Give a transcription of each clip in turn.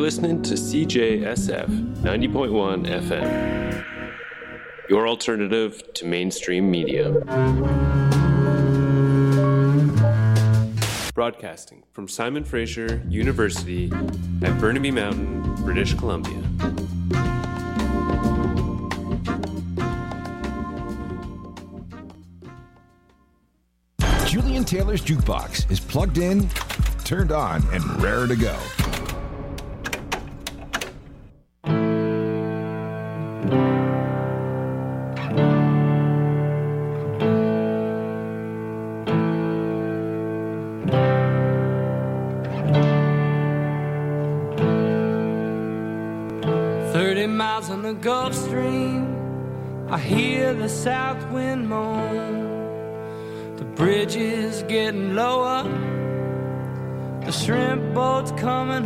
listening to CJSF 90.1 FM, your alternative to mainstream media. Broadcasting from Simon Fraser University at Burnaby Mountain, British Columbia. Julian Taylor's Jukebox is plugged in, turned on, and raring to go. On the Gulf Stream, I hear the south wind moan. The bridge is getting lower, the shrimp boat's coming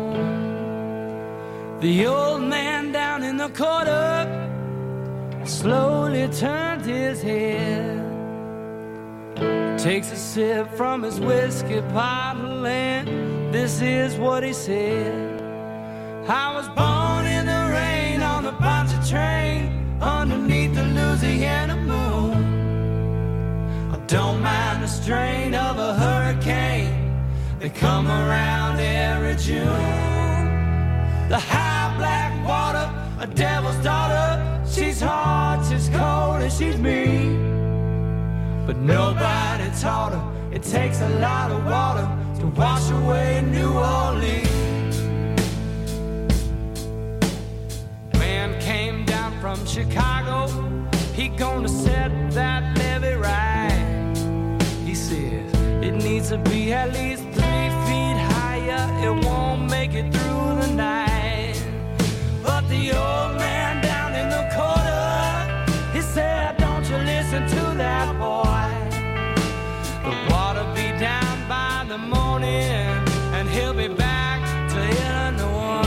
home. The old man down in the corner slowly turns his head, takes a sip from his whiskey bottle, and this is what he said. I was born in the rain on the Poncha train underneath the Louisiana moon. I don't mind the strain of a hurricane, they come around every June. The high black water, a devil's daughter, she's hot, she's cold, and she's mean. But nobody taught her it takes a lot of water to wash away New Orleans. From Chicago, he gonna set that levee right. He says it needs to be at least 3 feet higher, it won't make it through the night. But the old man down in the corner, he said, don't you listen to that boy. The water be down by the morning, and he'll be back to Illinois.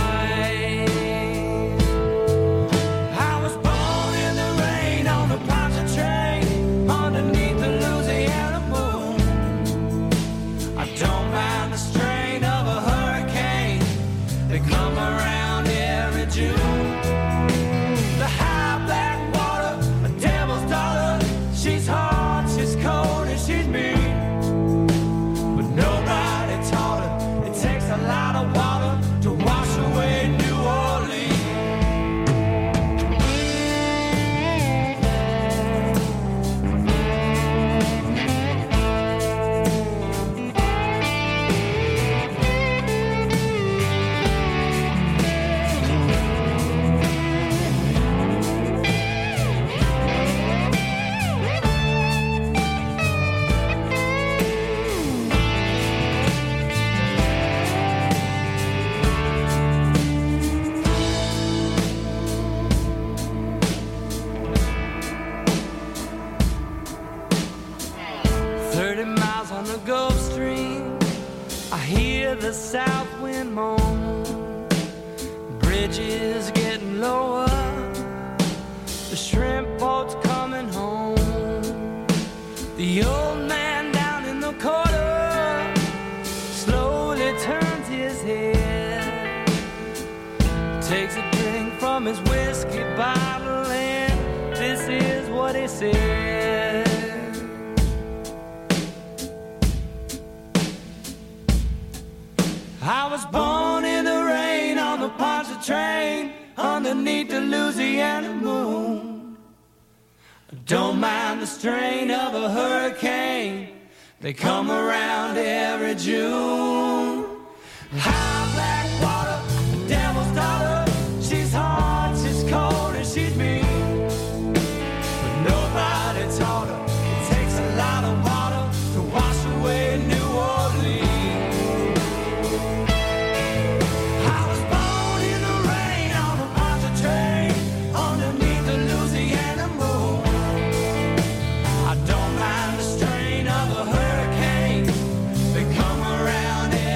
The south wind moan, bridge is getting lower, the shrimp boat's coming home. The old man down in the corner slowly turns his head, takes a drink from his whiskey bottle, and this is what he said. I was born in the rain on the Poncha train underneath the Louisiana moon. I don't mind the strain of a hurricane, they come around every June. High black water, the devil's daughter, she's hot, she's cold, and she's mean. But nobody taught her it takes a lot of water to wash away New Orleans. Around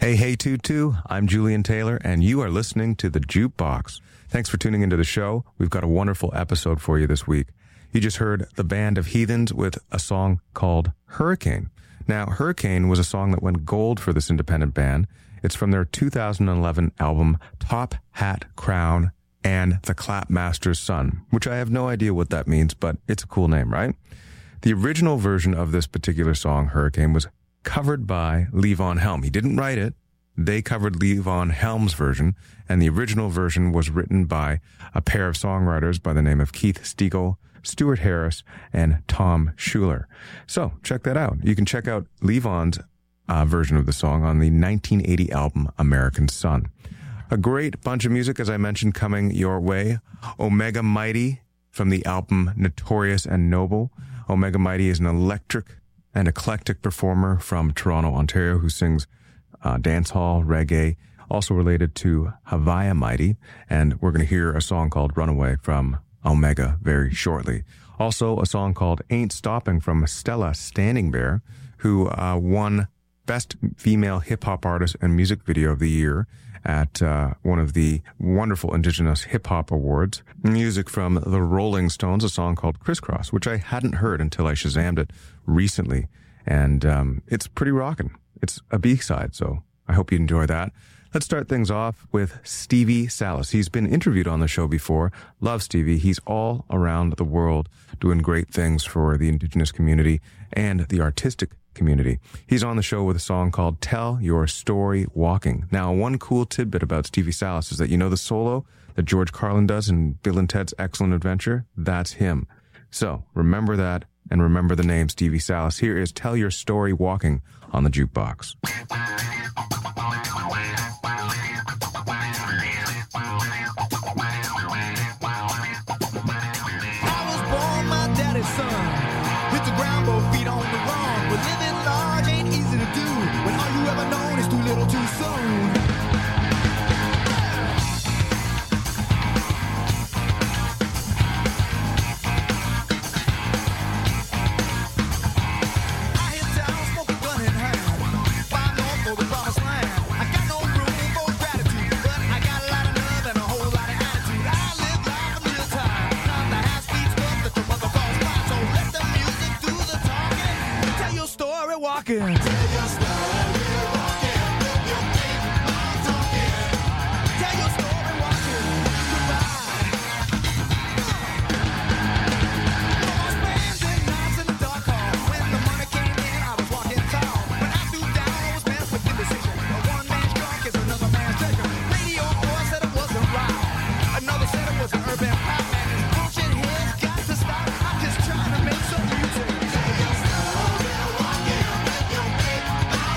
Hey, Tutu, I'm Julian Taylor, and you are listening to The Jukebox. Thanks for tuning into the show. We've got a wonderful episode for you this week. You just heard the Band of Heathens with a song called Hurricane. Now, Hurricane was a song that went gold for this independent band. It's from their 2011 album, Top Hat Crown and the Clapmaster's Son, which I have no idea what that means, but it's a cool name, right? The original version of this particular song, Hurricane, was covered by Levon Helm. He didn't write it. They covered Levon Helm's version, and the original version was written by a pair of songwriters by the name of Keith Stegall, Stuart Harris, and Tom Schuler. So check that out. You can check out Levon's version of the song on the 1980 album American Son. A great bunch of music, as I mentioned, coming your way. Omega Mighty from the album Notorious and Noble. Omega Mighty is an electric and eclectic performer from Toronto, Ontario, who sings dancehall, reggae, also related to Hawaii Mighty. And we're going to hear a song called Runaway from Omega very shortly. Also, a song called Ain't Stopping from Stella Standing Bear, who won Best Female Hip-Hop Artist and Music Video of the Year at one of the wonderful Indigenous Hip-Hop Awards. Music from the Rolling Stones, a song called Crisscross, which I hadn't heard until I Shazammed it recently. And it's pretty rockin'. It's a B-side, so I hope you enjoy that. Let's start things off with Stevie Salas. He's been interviewed on the show before. Love Stevie. He's all around the world doing great things for the Indigenous community and the artistic community. He's on the show with a song called Tell Your Story Walking. Now, one cool tidbit about Stevie Salas is that you know the solo that George Carlin does in Bill and Ted's Excellent Adventure? That's him. So remember that and remember the name Stevie Salas. Here is Tell Your Story Walking on the Jukebox. Son, hit the ground, both feet on the wrong. But living large ain't easy to do when all you ever known is too little too soon. I hit town, smoke a gun in hand, fly north for the promised land. I got no room for gratitude, but I got a lot of love and a whole lot of attitude. I live life in real time, not the half-speed stuff that your mother calls fine. So let the music do the talking. Tell your story walking. Tell your story walking. You keep on talking. Tell your story walking. Goodbye. No more spending nights in the dark hall. When the money came in, I was walking tall. When I stooped down, I was met with indecision. One man's drunk is another man's treasure. Radio boy said it wasn't right. Another said it was an urban pop. Man, this bullshit here's got to stop. I'm just trying to make some music. Tell your story walking. You keep on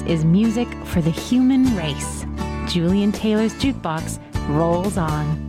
is music for the human race. Julian Taylor's Jukebox rolls on.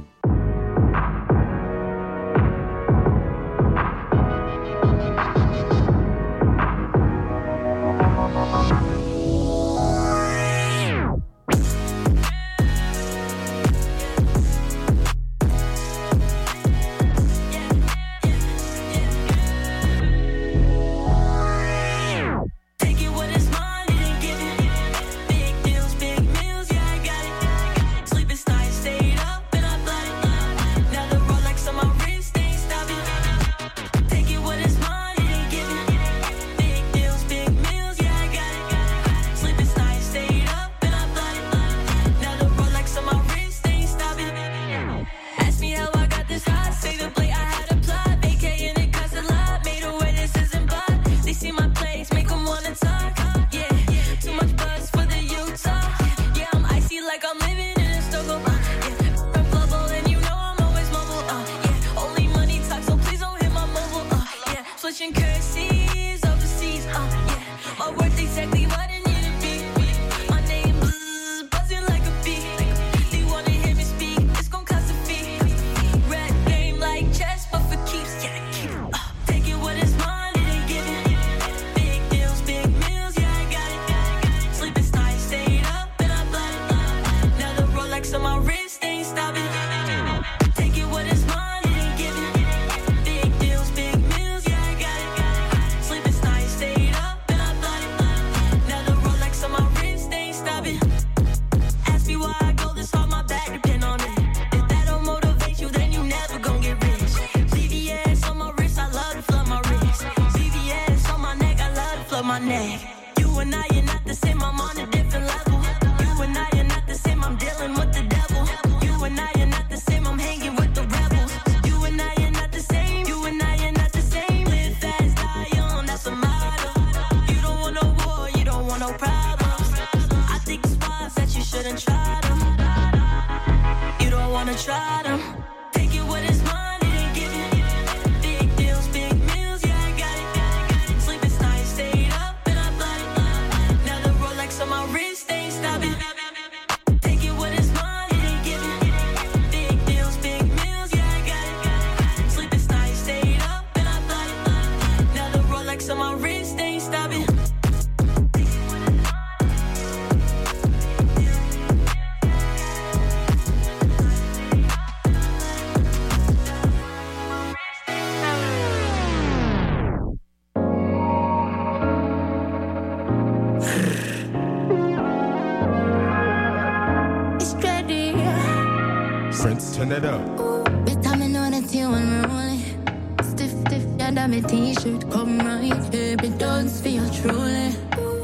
It up. Vitamin on it, you and rolling. Stiff, yeah, that my t-shirt come right here. Be done for you truly.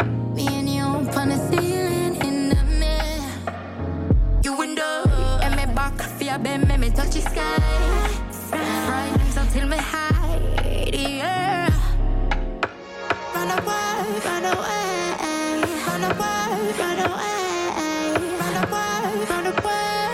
Me and you up on the ceiling in the mirror. You window and me back for your bed, make me touch the sky. Right until me hide, yeah. Run away, run away, run away, run away, run away, run away.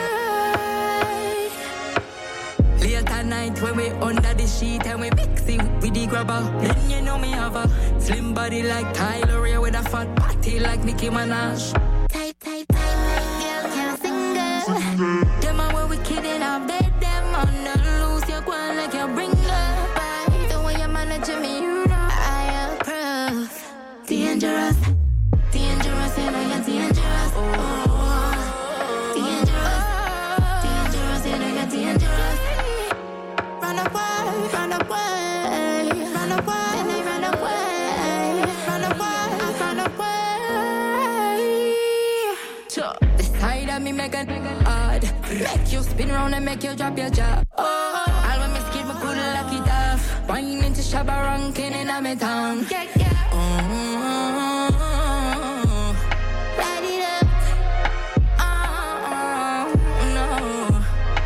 Night when we under the sheet and we mixing with the grabber. Then you know me have a slim body like Tyler Ray with a fat body like Nicki Minaj. Tight, tight, tight, girl can't sing girl. Them are where we kidding out, bet them on the loose. You're going like you bring up. By the way you're managing me, you know I approve. Dangerous, dangerous, you know you're dangerous. Oh, dangerous, dangerous, you know you're dangerous. Run away, run away, run away, run away, run away, run away. Sure, the side of me make it hard. Make you spin round and make you drop your jaw. Oh, I'll make me skip my good lucky tough. Wine into Shabba ranking in my town. Yeah, yeah. Oh, light it up. No.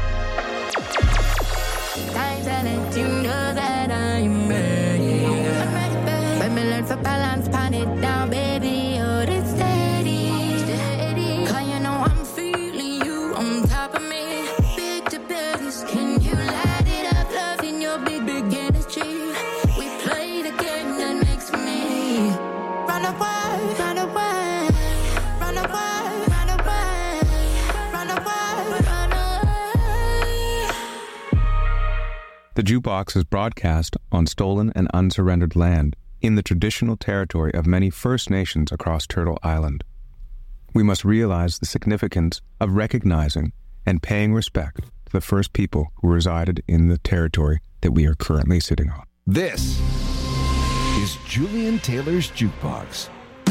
Time to let you know that I'm ready. I'm ready, babe. When me learn for balance, pan it down, baby. Oh, it's steady, steady. 'Cause you know I'm feeling you on top of me. Big to business, can you light it up? Love in your big, big energy. We play the game that makes me The Jukebox is broadcast on stolen and unsurrendered land in the traditional territory of many First Nations across Turtle Island. We must realize the significance of recognizing and paying respect to the first people who resided in the territory that we are currently sitting on. This is Julian Taylor's Jukebox.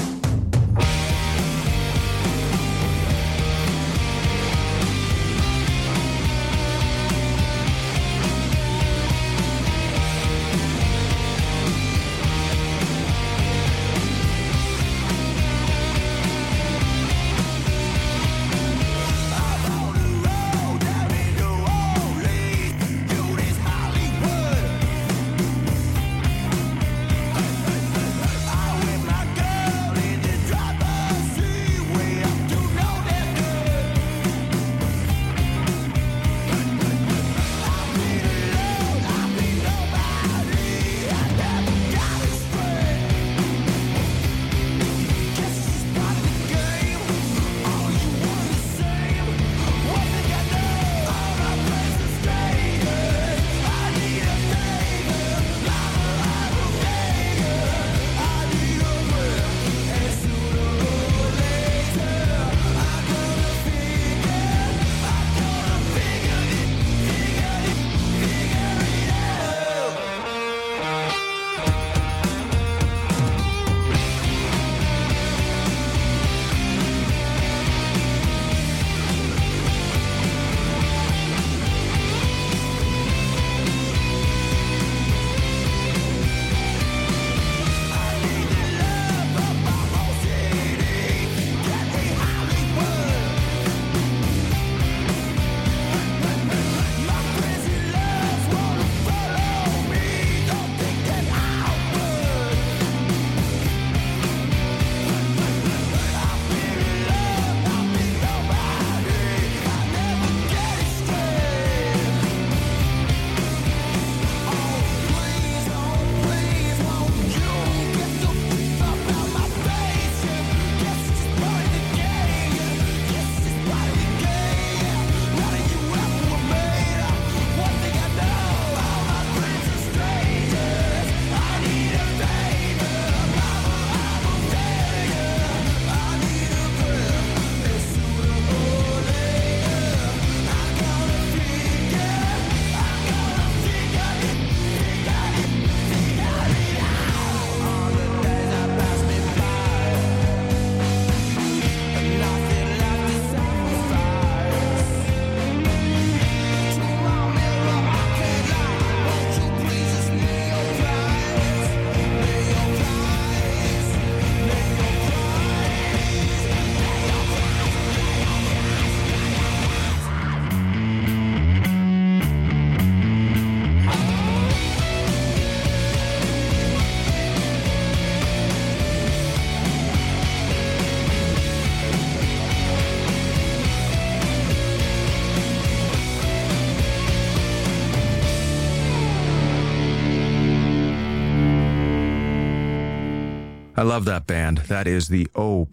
I love that band. That is the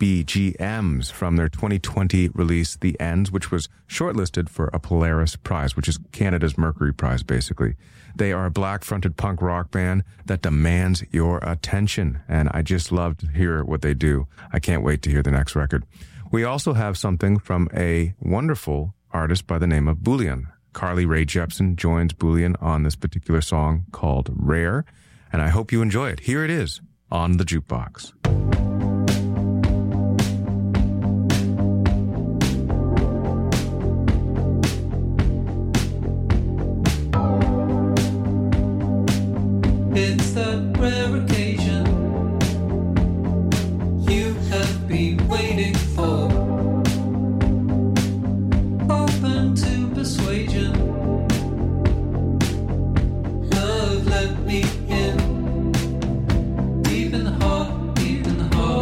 OBGMs from their 2020 release, The Ends, which was shortlisted for a Polaris Prize, which is Canada's Mercury Prize, basically. They are a black-fronted punk rock band that demands your attention, and I just love to hear what they do. I can't wait to hear the next record. We also have something from a wonderful artist by the name of Bullion. Carly Rae Jepsen joins Bullion on this particular song called Rare, and I hope you enjoy it. Here it is on the Jukebox. It's that rare occasion you have been waiting for. Open to persuasion. Love let me in. Deep in the heart, deep in the heart.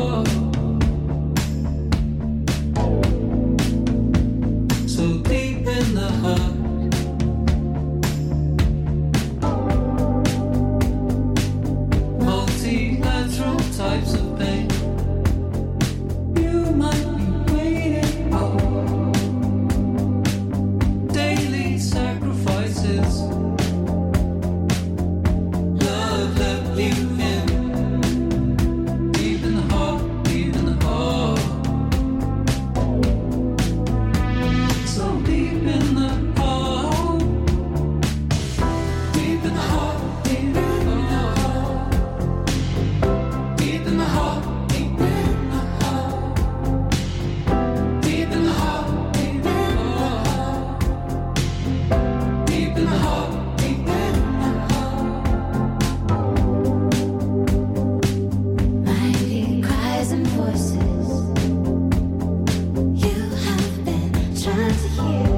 trying to hear.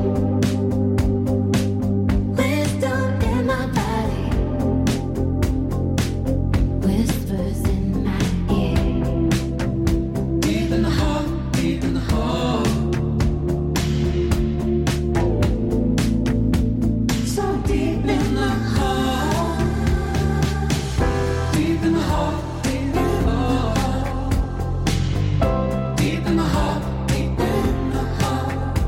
Wisdom in my body, whispers in my ear. Deep in the heart, deep in the heart. So deep in the heart, deep in the heart, deep in the heart, deep in the heart, deep in the heart,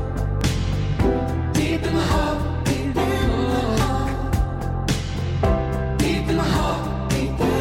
deep in the heart, deep in the heart, deep in the heart, deep in the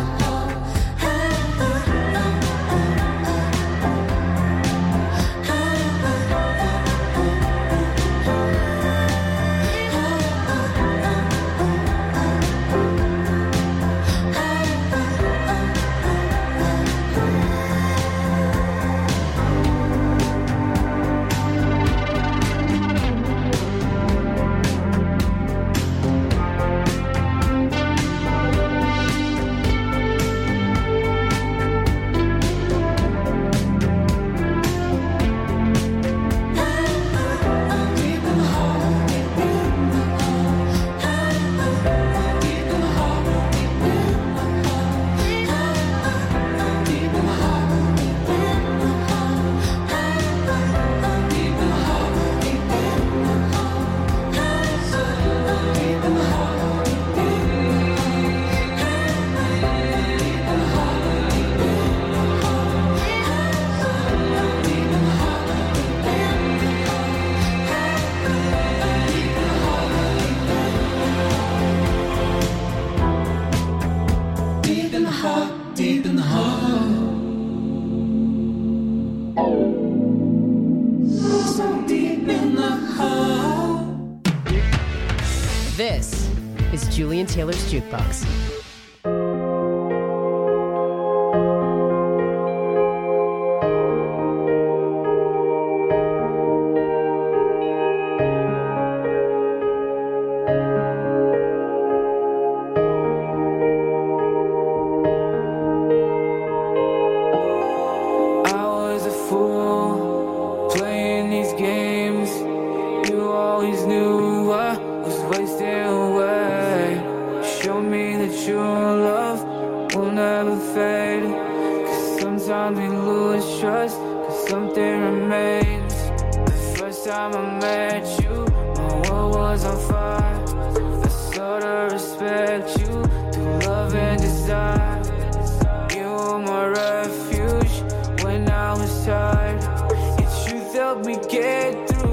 deep in the heart. So deep in the heart. This is Julian Taylor's Jukebox. I was a fool playing these games. You always knew I was wasting away. Show me that your love will never fade. Cause sometimes we lose trust, cause something remains. The first time I met you, my world was on fire. I saw the